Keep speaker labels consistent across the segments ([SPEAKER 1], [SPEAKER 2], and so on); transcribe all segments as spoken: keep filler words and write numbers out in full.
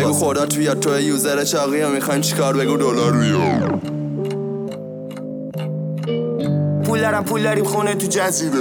[SPEAKER 1] بگو خدا توی تو یوزر چاقی ها میخواین چیکار بگو دلار بیا
[SPEAKER 2] پول دارم پول داریم خونه تو جزیره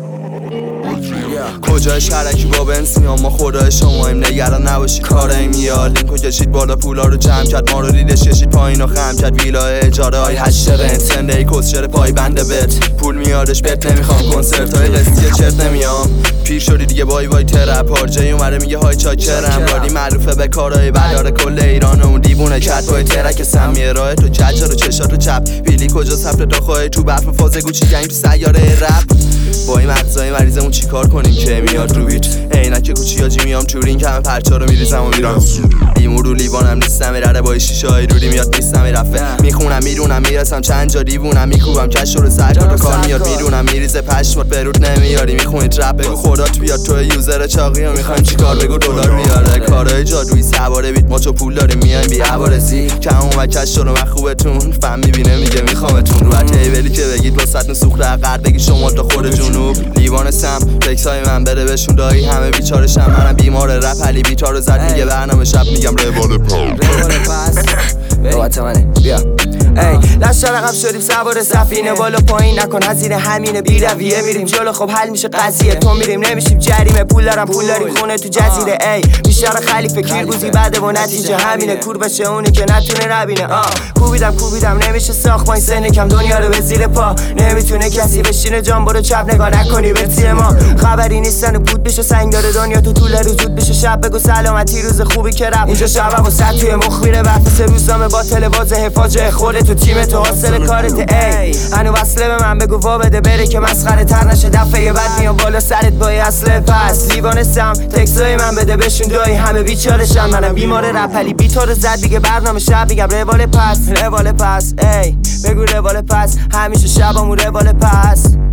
[SPEAKER 1] کجای شرکی با بنسیام ما خدای شماییم نگران نباشی کارای میاد لینکو کشید بالا پولا رو جمع کرد ما رو ریدش کشید پایین و خم کرد ویلا اجاره های هشت رنت سنده کسچر پای بنده بت پول میادش بت نمیخوام کنسرت های قسطی چرت نمیام پیر شدی دیگه بای بای ترپ هارجای اومده میگه های چاکرم رادی معروفه به کارهای بدار کل ایران اون دیوونه کت پای ترک سمیه راه تو کجا رو چشاتو چپ پیلی کجا سفر داخل تو برف فاز گوچی گنگ تو سیاره رپ با این مغزای مریضمون چیکار کنیم که میاد رو بیت عینک کوچی آجی میام تورین کم پرچا رو میریزم و میرم ایمون رو لیوانم نیستم میرره با شیشه های روری میاد نیستم میرفه میخونم میرونم میرسم چند جا دیوونم میکوبم کش رو سر تا کار میاد میرونم میریزه پشمات برود نمیاری میخونی ترپ بگو خدا بیاد تو یوزر چاقی ها میخوایم چیکار بگو دلار بیاره کارهای جادویی سواره بیت ما چو پول داریم میایم بی عوارضی کم و کش رو من خوبتون فهم میبینه میگه میخوامتون رو تیبلی که بگید واسطن سوخته قرد بگی شما تا خود جنوب لیوانسم تکسای من بده بهشون دایی همه بیچارشم منم بیمار رپ علی بیچاره زد میگه برنامه شب میگم روال پاس
[SPEAKER 2] نوبت منه بیا ای لشت رقم شدیم سوار سفینه بالا پایین نکن هزینه همینه بی رویه میریم جلو خب حل میشه قضیه تو میریم نمیشیم جریمه پول دارم پول داریم خونه تو جزیره ای بیشتر خلیفه کیرگوزی بعد و نتیجه همینه کور بشه اونی که نتونه نبینه آه کوبیدم کوبیدم نمیشه ساخت ما این سن کم دنیا رو به زیر پا نمیتونه کسی بشینه جان برو چپ نگاه نکنی به تیر ما خبری نیستن و پود بشه سنگ داره دنیا تو طول روز زود بشه شب بگو سلامتی روز خوبی که رفت اینجا شب و صد توی مخ میره وقت روزنامه با تلواز حفاظ خودت تو تیم تو حاصل کارت ای هنو وصله به من بگو وا بده بره که مسخره تر نشه دفعه بعد میام بالا سرت با اصله پس لیوانستم تکسای من بده بشون دایی همه بیچارشن منم بیمار رپلی بی تو رو زد دیگه برنامه شب میگم روال پس روال پس ای بگو روال پس همیشه شبامون روال پس